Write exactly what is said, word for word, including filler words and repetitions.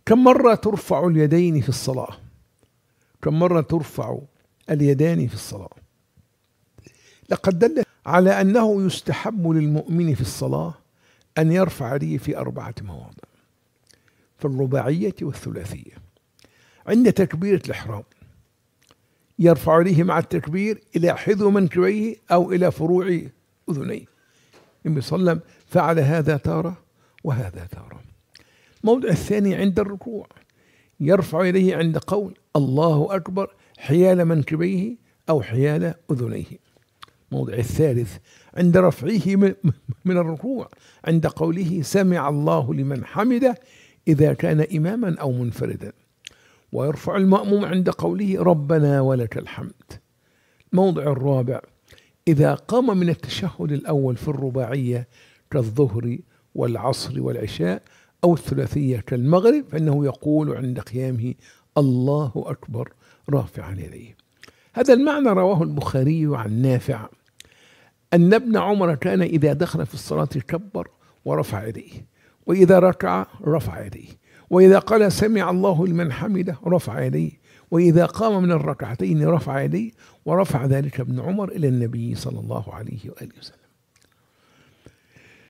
كم مرة ترفع اليدين في الصلاة؟ كم مرة ترفع اليدان في الصلاة؟ لقد دل على أنه يستحب للمؤمن في الصلاة أن يرفع يديه في أربعة مواضع: في الرباعية والثلاثية. عند تكبيرة الإحرام يرفع يديه مع التكبير إلى حذو منكبيه أو إلى فروع أذنيه. النبي صلى الله عليه وسلم فعل هذا تارة وهذا تارة. الموضع الثاني عند الركوع يرفع يديه عند قول الله أكبر حيال منكبيه أو حيال أذنيه. الموضع الثالث عند رفعه من الركوع عند قوله سمع الله لمن حمده إذا كان إماما أو منفردا. ويرفع المأموم عند قوله ربنا ولك الحمد. الموضع الرابع إذا قام من التشهد الأول في الرباعية كالظهر والعصر والعشاء أو الثلاثية كالمغرب فإنه يقول عند قيامه الله أكبر رافعا يديه. هذا المعنى رواه البخاري عن نافع أن ابن عمر كان إذا دخل في الصلاة كبر ورفع يديه، وإذا ركع رفع يديه، وإذا قال سمع الله لمن حمده رفع يديه، وإذا قام من الركعتين رفع يديه. ورفع ذلك ابن عمر إلى النبي صلى الله عليه وآله وسلم.